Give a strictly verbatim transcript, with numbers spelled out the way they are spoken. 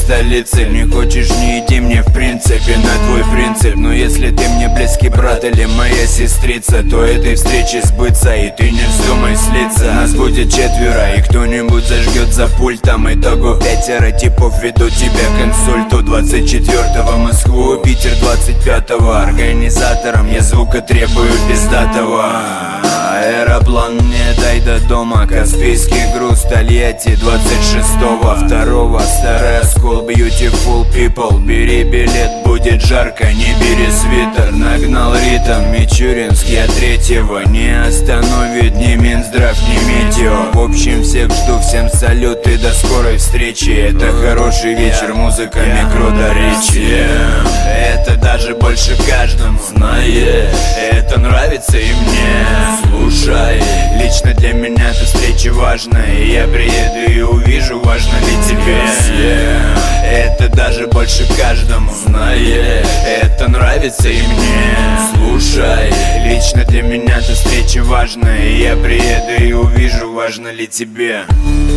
столицы. Не хочешь, не иди мне в принципе на твой принцип. Но если ты мне близкий брат или моя сестрица, то этой встречи сбыться, и ты не вздумай слиться. Нас будет четверо, и кто-нибудь зажгет за пультом. Итого пятеро типов ведут тебя к инсульту. Двадцать четвёртого Москву, Питер двадцать пятого. Организатором я звука требую пиздатого. Аэроплан мне дай до дома. Каспийский груз, Тольятти двадцать шестого второго. Старый оскол, beautiful people. Бери билет, будет жарко, не бери свитер. Нагнал ритм, Мичуринск, я третьего. Не остановит ни Минздрав, ни Метео. В общем, всех жду, всем салют и до скорой встречи. Это хороший вечер, музыка, микродоречие. Это даже больше каждому знает. Это нравится и мне. Слушай, лично для меня эта встреча важная. И я приеду и увижу, важно ли тебе. Это даже больше каждому знает. Это нравится и мне. Слушай, лично для меня эта встреча важная. И я приеду и увижу, важно ли тебе.